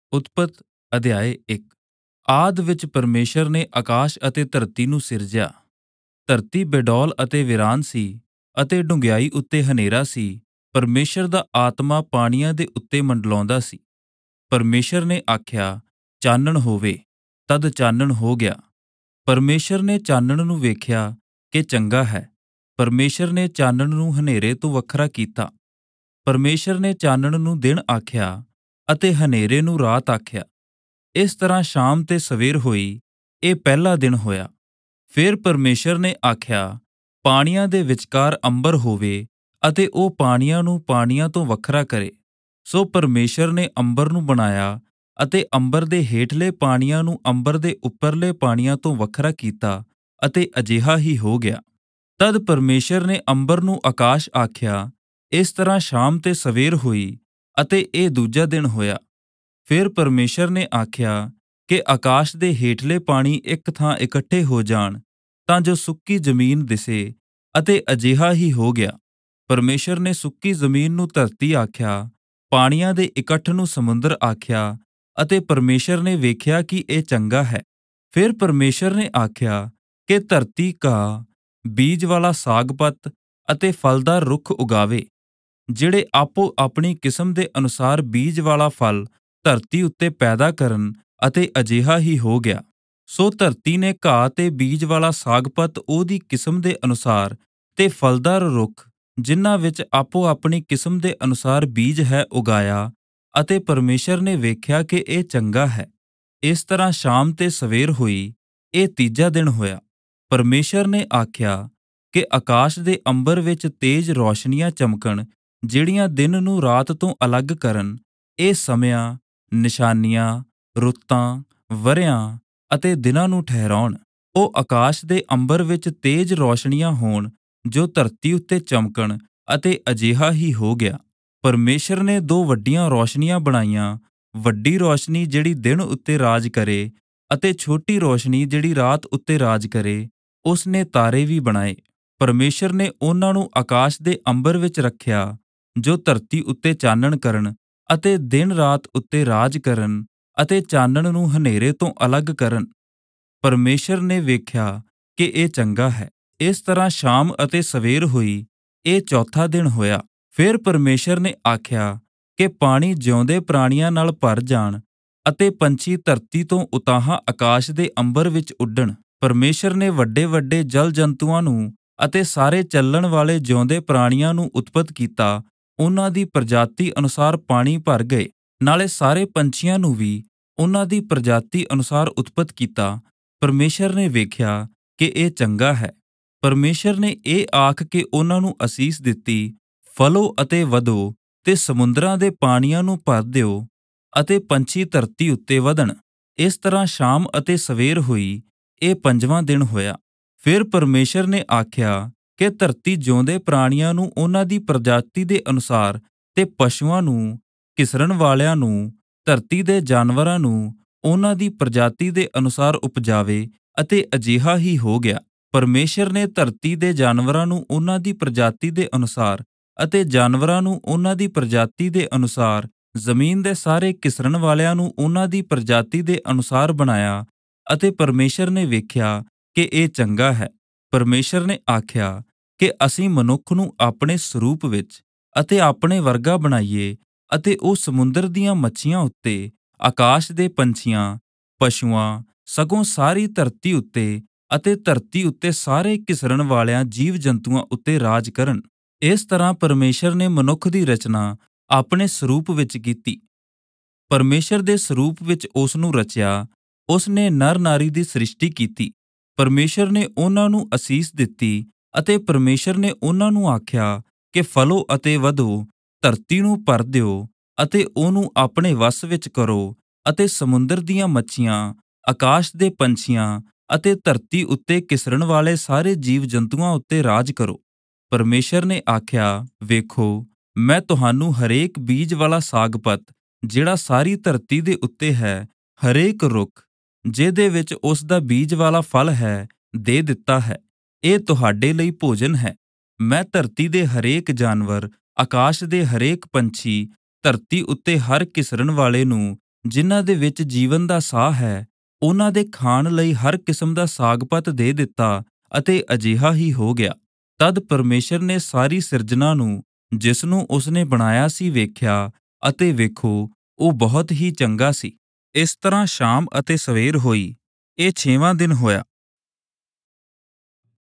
ਉਤਪਤ ਅਧਿਆਇ 1। ਆਦਿ ਵਿੱਚ ਪਰਮੇਸ਼ਰ ਨੇ ਆਕਾਸ਼ ਅਤੇ ਧਰਤੀ ਨੂੰ ਸਿਰਜਿਆ। ਧਰਤੀ ਬੇਡੌਲ ਅਤੇ ਵੀਰਾਨ ਸੀ ਅਤੇ ਡੂੰਘਾਈ ਉੱਤੇ ਹਨੇਰਾ ਸੀ। ਪਰਮੇਸ਼ਰ ਦਾ ਆਤਮਾ ਪਾਣੀਆਂ ਦੇ ਉੱਤੇ ਮੰਡਲਾਉਂਦਾ ਸੀ। ਪਰਮੇਸ਼ਰ ਨੇ ਆਖਿਆ, ਚਾਨਣ ਹੋਵੇ, ਤਦ ਚਾਨਣ ਹੋ ਗਿਆ। ਪਰਮੇਸ਼ਰ ਨੇ ਚਾਨਣ ਨੂੰ ਵੇਖਿਆ ਕਿ ਚੰਗਾ ਹੈ। ਪਰਮੇਸ਼ਰ ਨੇ ਚਾਨਣ ਨੂੰ ਹਨੇਰੇ ਤੋਂ ਵੱਖਰਾ ਕੀਤਾ। ਪਰਮੇਸ਼ਰ ਨੇ ਚਾਨਣ ਨੂੰ ਦਿਨ ਆਖਿਆ ਅਤੇ ਹਨੇਰੇ ਨੂੰ ਰਾਤ ਆਖਿਆ। ਇਸ ਤਰ੍ਹਾਂ ਸ਼ਾਮ ਤੇ ਸਵੇਰ ਹੋਈ, ਇਹ ਪਹਿਲਾ ਦਿਨ ਹੋਇਆ। ਫਿਰ ਪਰਮੇਸ਼ਰ ਨੇ ਆਖਿਆ, ਪਾਣੀਆਂ ਦੇ ਵਿਚਕਾਰ ਅੰਬਰ ਹੋਵੇ ਅਤੇ ਉਹ ਪਾਣੀਆਂ ਨੂੰ ਪਾਣੀਆਂ ਤੋਂ ਵੱਖਰਾ ਕਰੇ। ਸੋ ਪਰਮੇਸ਼ਰ ਨੇ ਅੰਬਰ ਨੂੰ ਬਣਾਇਆ ਅਤੇ ਅੰਬਰ ਦੇ ਹੇਠਲੇ ਪਾਣੀਆਂ ਨੂੰ ਅੰਬਰ ਦੇ ਉੱਪਰਲੇ ਪਾਣੀਆਂ ਤੋਂ ਵੱਖਰਾ ਕੀਤਾ ਅਤੇ ਅਜਿਹਾ ਹੀ ਹੋ ਗਿਆ। ਤਦ ਪਰਮੇਸ਼ਰ ਨੇ ਅੰਬਰ ਨੂੰ ਆਕਾਸ਼ ਆਖਿਆ। ਇਸ ਤਰ੍ਹਾਂ ਸ਼ਾਮ ਤੇ ਸਵੇਰ ਹੋਈ ਅਤੇ ਇਹ ਦੂਜਾ ਦਿਨ ਹੋਇਆ। ਫਿਰ ਪਰਮੇਸ਼ਰ ਨੇ ਆਖਿਆ ਕਿ ਆਕਾਸ਼ ਦੇ ਹੇਠਲੇ ਪਾਣੀ ਇੱਕ ਥਾਂ ਇਕੱਠੇ ਹੋ ਜਾਣ ਤਾਂ ਜੋ ਸੁੱਕੀ ਜ਼ਮੀਨ ਦਿਸੇ, ਅਤੇ ਅਜਿਹਾ ਹੀ ਹੋ ਗਿਆ। ਪਰਮੇਸ਼ਰ ਨੇ ਸੁੱਕੀ ਜ਼ਮੀਨ ਨੂੰ ਧਰਤੀ ਆਖਿਆ, ਪਾਣੀਆਂ ਦੇ ਇਕੱਠ ਨੂੰ ਸਮੁੰਦਰ ਆਖਿਆ, ਅਤੇ ਪਰਮੇਸ਼ਰ ਨੇ ਵੇਖਿਆ ਕਿ ਇਹ ਚੰਗਾ ਹੈ। ਫਿਰ ਪਰਮੇਸ਼ਰ ਨੇ ਆਖਿਆ ਕਿ ਧਰਤੀ ਘਾਹ, ਬੀਜ ਵਾਲਾ ਸਾਗ-ਪਤ ਅਤੇ ਫਲਦਾਰ ਰੁੱਖ ਉਗਾਵੇ, ਜਿਹੜੇ ਆਪੋ ਆਪਣੀ ਕਿਸਮ ਦੇ ਅਨੁਸਾਰ ਬੀਜ ਵਾਲਾ ਫਲ ਧਰਤੀ ਉੱਤੇ ਪੈਦਾ ਕਰਨ, ਅਤੇ ਅਜਿਹਾ ਹੀ ਹੋ ਗਿਆ। ਸੋ ਧਰਤੀ ਨੇ ਘਾਹ ਤੇ ਬੀਜ ਵਾਲਾ ਸਾਗ-ਪਤ ਉਹਦੀ ਕਿਸਮ ਦੇ ਅਨੁਸਾਰ ਤੇ ਫਲਦਾਰ ਰੁੱਖ ਜਿਨ੍ਹਾਂ ਵਿੱਚ ਆਪੋ ਆਪਣੀ ਕਿਸਮ ਦੇ ਅਨੁਸਾਰ ਬੀਜ ਹੈ ਉਗਾਇਆ, ਅਤੇ ਪਰਮੇਸ਼ਰ ਨੇ ਵੇਖਿਆ ਕਿ ਇਹ ਚੰਗਾ ਹੈ। ਇਸ ਤਰ੍ਹਾਂ ਸ਼ਾਮ ਤੇ ਸਵੇਰ ਹੋਈ, ਇਹ ਤੀਜਾ ਦਿਨ ਹੋਇਆ। ਪਰਮੇਸ਼ਰ ਨੇ ਆਖਿਆ ਕਿ ਆਕਾਸ਼ ਦੇ ਅੰਬਰ ਵਿੱਚ ਤੇਜ਼ ਰੌਸ਼ਨੀਆਂ ਚਮਕਣ, ਜਿਹੜੀਆਂ ਦਿਨ ਨੂੰ ਰਾਤ ਤੋਂ ਅਲੱਗ ਕਰਨ। ਇਹ ਸਮਿਆਂ, ਨਿਸ਼ਾਨੀਆਂ, ਰੁੱਤਾਂ, ਵਰ੍ਹਿਆਂ ਅਤੇ ਦਿਨਾਂ ਨੂੰ ਠਹਿਰਾਉਣ। ਉਹ ਆਕਾਸ਼ ਦੇ ਅੰਬਰ ਵਿੱਚ ਤੇਜ਼ ਰੌਸ਼ਨੀਆਂ ਹੋਣ ਜੋ ਧਰਤੀ ਉੱਤੇ ਚਮਕਣ, ਅਤੇ ਅਜਿਹਾ ਹੀ ਹੋ ਗਿਆ। ਪਰਮੇਸ਼ਰ ਨੇ ਦੋ ਵੱਡੀਆਂ ਰੌਸ਼ਨੀਆਂ ਬਣਾਈਆਂ, ਵੱਡੀ ਰੌਸ਼ਨੀ ਜਿਹੜੀ ਦਿਨ ਉੱਤੇ ਰਾਜ ਕਰੇ ਅਤੇ ਛੋਟੀ ਰੌਸ਼ਨੀ ਜਿਹੜੀ ਰਾਤ ਉੱਤੇ ਰਾਜ ਕਰੇ। ਉਸ ਨੇ ਤਾਰੇ ਵੀ ਬਣਾਏ। ਪਰਮੇਸ਼ਰ ਨੇ ਉਹਨਾਂ ਨੂੰ ਆਕਾਸ਼ ਦੇ ਅੰਬਰ ਵਿੱਚ ਰੱਖਿਆ ਜੋ ਧਰਤੀ ਉੱਤੇ ਚਾਨਣ ਕਰਨ ਅਤੇ ਦਿਨ ਰਾਤ ਉੱਤੇ ਰਾਜ ਕਰਨ, ਅਤੇ ਚਾਨਣ ਨੂੰ ਹਨੇਰੇ ਤੋਂ ਅਲੱਗ ਕਰਨ। ਪਰਮੇਸ਼ਰ ਨੇ ਵੇਖਿਆ ਕਿ ਇਹ ਚੰਗਾ ਹੈ। ਇਸ ਤਰ੍ਹਾਂ ਸ਼ਾਮ ਅਤੇ ਸਵੇਰ ਹੋਈ, ਇਹ ਚੌਥਾ ਦਿਨ ਹੋਇਆ। ਫਿਰ ਪਰਮੇਸ਼ਰ ਨੇ ਆਖਿਆ ਕਿ ਪਾਣੀ ਜਿਉਂਦੇ ਪ੍ਰਾਣੀਆਂ ਨਾਲ ਭਰ ਜਾਣ, ਅਤੇ ਪੰਛੀ ਧਰਤੀ ਤੋਂ ਉਤਾਂਹ ਆਕਾਸ਼ ਦੇ ਅੰਬਰ ਵਿੱਚ ਉੱਡਣ। ਪਰਮੇਸ਼ਰ ਨੇ ਵੱਡੇ ਵੱਡੇ ਜਲ ਜੰਤੂਆਂ ਨੂੰ ਅਤੇ ਸਾਰੇ ਚੱਲਣ ਵਾਲੇ ਜਿਉਂਦੇ ਪ੍ਰਾਣੀਆਂ ਨੂੰ ਉਤਪਤ ਕੀਤਾ। ਉਹਨਾਂ ਦੀ ਪ੍ਰਜਾਤੀ ਅਨੁਸਾਰ ਪਾਣੀ ਭਰ ਗਏ। ਨਾਲੇ ਸਾਰੇ ਪੰਛੀਆਂ ਨੂੰ ਵੀ ਉਹਨਾਂ ਦੀ ਪ੍ਰਜਾਤੀ ਅਨੁਸਾਰ ਉਤਪਤ ਕੀਤਾ। ਪਰਮੇਸ਼ਰ ਨੇ ਵੇਖਿਆ ਕਿ ਇਹ ਚੰਗਾ ਹੈ। ਪਰਮੇਸ਼ਰ ਨੇ ਇਹ ਆਖ ਕੇ ਉਹਨਾਂ ਨੂੰ ਅਸੀਸ ਦਿੱਤੀ, ਫਲੋ ਅਤੇ ਵਧੋ, ਤੇ ਸਮੁੰਦਰਾਂ ਦੇ ਪਾਣੀਆਂ ਨੂੰ ਭਰ ਦਿਓ, ਅਤੇ ਪੰਛੀ ਧਰਤੀ ਉੱਤੇ ਵਧਣ। ਇਸ ਤਰ੍ਹਾਂ ਸ਼ਾਮ ਅਤੇ ਸਵੇਰ ਹੋਈ, ਇਹ ਪੰਜਵਾਂ ਦਿਨ ਹੋਇਆ। ਫਿਰ ਪਰਮੇਸ਼ਰ ਨੇ ਆਖਿਆ ਕਿ ਧਰਤੀ ਜਿਉਂਦੇ ਪ੍ਰਾਣੀਆਂ ਨੂੰ ਉਹਨਾਂ ਦੀ ਪ੍ਰਜਾਤੀ ਦੇ ਅਨੁਸਾਰ, ਤੇ ਪਸ਼ੂਆਂ ਨੂੰ, ਘਿਸਰਣ ਵਾਲਿਆਂ ਨੂੰ, ਧਰਤੀ ਦੇ ਜਾਨਵਰਾਂ ਨੂੰ ਉਹਨਾਂ ਦੀ ਪ੍ਰਜਾਤੀ ਦੇ ਅਨੁਸਾਰ ਉਪਜਾਵੇ, ਅਤੇ ਅਜਿਹਾ ਹੀ ਹੋ ਗਿਆ। ਪਰਮੇਸ਼ਰ ਨੇ ਧਰਤੀ ਦੇ ਜਾਨਵਰਾਂ ਨੂੰ ਉਹਨਾਂ ਦੀ ਪ੍ਰਜਾਤੀ ਦੇ ਅਨੁਸਾਰ, ਅਤੇ ਜਾਨਵਰਾਂ ਨੂੰ ਉਹਨਾਂ ਦੀ ਪ੍ਰਜਾਤੀ ਦੇ ਅਨੁਸਾਰ, ਜ਼ਮੀਨ ਦੇ ਸਾਰੇ ਘਿਸਰਣ ਵਾਲਿਆਂ ਨੂੰ ਉਹਨਾਂ ਦੀ ਪ੍ਰਜਾਤੀ ਦੇ ਅਨੁਸਾਰ ਬਣਾਇਆ, ਅਤੇ ਪਰਮੇਸ਼ਰ ਨੇ ਵੇਖਿਆ ਕਿ ਇਹ ਚੰਗਾ ਹੈ। ਪਰਮੇਸ਼ਰ ਨੇ ਆਖਿਆ ਕਿ ਅਸੀਂ ਮਨੁੱਖ ਨੂੰ ਆਪਣੇ ਸਰੂਪ ਵਿੱਚ ਅਤੇ ਆਪਣੇ ਵਰਗਾ ਬਣਾਈਏ, ਅਤੇ ਉਹ ਸਮੁੰਦਰ ਦੀਆਂ ਮੱਛੀਆਂ ਉੱਤੇ, ਆਕਾਸ਼ ਦੇ ਪੰਛੀਆਂ, ਪਸ਼ੂਆਂ, ਸਗੋਂ ਸਾਰੀ ਧਰਤੀ ਉੱਤੇ, ਅਤੇ ਧਰਤੀ ਉੱਤੇ ਸਾਰੇ ਘਿਸਰਣ ਵਾਲਿਆਂ ਜੀਵ ਜੰਤੂਆਂ ਉੱਤੇ ਰਾਜ ਕਰਨ। ਇਸ ਤਰ੍ਹਾਂ ਪਰਮੇਸ਼ਰ ਨੇ ਮਨੁੱਖ ਦੀ ਰਚਨਾ ਆਪਣੇ ਸਰੂਪ ਵਿੱਚ ਕੀਤੀ। ਪਰਮੇਸ਼ਰ ਦੇ ਸਰੂਪ ਵਿੱਚ ਉਸ ਨੂੰ ਰਚਿਆ, ਉਸ ਨੇ ਨਰ ਨਾਰੀ ਦੀ ਸ੍ਰਿਸ਼ਟੀ ਕੀਤੀ। ਪਰਮੇਸ਼ਰ ਨੇ ਉਹਨਾਂ ਨੂੰ ਅਸੀਸ ਦਿੱਤੀ, ਅਤੇ ਪਰਮੇਸ਼ਰ ਨੇ ਉਹਨਾਂ ਨੂੰ ਆਖਿਆ ਕਿ ਫਲੋ ਅਤੇ ਵਧੋ, ਧਰਤੀ ਨੂੰ ਭਰ ਦਿਓ, ਅਤੇ ਉਹਨੂੰ ਆਪਣੇ ਵੱਸ ਵਿੱਚ ਕਰੋ, ਅਤੇ ਸਮੁੰਦਰ ਦੀਆਂ ਮੱਛੀਆਂ, ਆਕਾਸ਼ ਦੇ ਪੰਛੀਆਂ, ਅਤੇ ਧਰਤੀ ਉੱਤੇ ਘਿਸਰਣ ਵਾਲੇ ਸਾਰੇ ਜੀਵ ਜੰਤੂਆਂ ਉੱਤੇ ਰਾਜ ਕਰੋ। ਪਰਮੇਸ਼ਰ ਨੇ ਆਖਿਆ, ਵੇਖੋ, ਮੈਂ ਤੁਹਾਨੂੰ ਹਰੇਕ ਬੀਜ ਵਾਲਾ ਸਾਗ-ਪਤ ਜਿਹੜਾ ਸਾਰੀ ਧਰਤੀ ਦੇ ਉੱਤੇ ਹੈ, ਹਰੇਕ ਰੁੱਖ ਜਿਹਦੇ ਵਿੱਚ ਉਸ ਦਾ ਬੀਜ ਵਾਲਾ ਫਲ ਹੈ, ਦੇ ਦਿੱਤਾ ਹੈ। ਇਹ ਤੁਹਾਡੇ ਲਈ ਭੋਜਨ ਹੈ। ਮੈਂ ਧਰਤੀ ਦੇ ਹਰੇਕ ਜਾਨਵਰ, ਆਕਾਸ਼ ਦੇ ਹਰੇਕ ਪੰਛੀ, ਧਰਤੀ ਉੱਤੇ ਹਰ ਘਿਸਰਣ ਵਾਲੇ ਨੂੰ ਜਿਨ੍ਹਾਂ ਦੇ ਵਿੱਚ ਜੀਵਨ ਦਾ ਸਾਹ ਹੈ, ਉਹਨਾਂ ਦੇ ਖਾਣ ਲਈ ਹਰ ਕਿਸਮ ਦਾ ਸਾਗ-ਪਤ ਦੇ ਦਿੱਤਾ ਅਤੇ ਅਜਿਹਾ ਹੀ ਹੋ ਗਿਆ। ਤਦ ਪਰਮੇਸ਼ਰ ਨੇ ਸਾਰੀ ਸਿਰਜਣਾ ਨੂੰ, ਜਿਸ ਨੂੰ ਉਸਨੇ ਬਣਾਇਆ ਸੀ, ਵੇਖਿਆ ਅਤੇ ਵੇਖੋ, ਉਹ ਬਹੁਤ ਹੀ ਚੰਗਾ ਸੀ। ਇਸ ਤਰ੍ਹਾਂ ਸ਼ਾਮ ਅਤੇ ਸਵੇਰ ਹੋਈ। ਇਹ 6ਵਾਂ ਦਿਨ ਹੋਇਆ।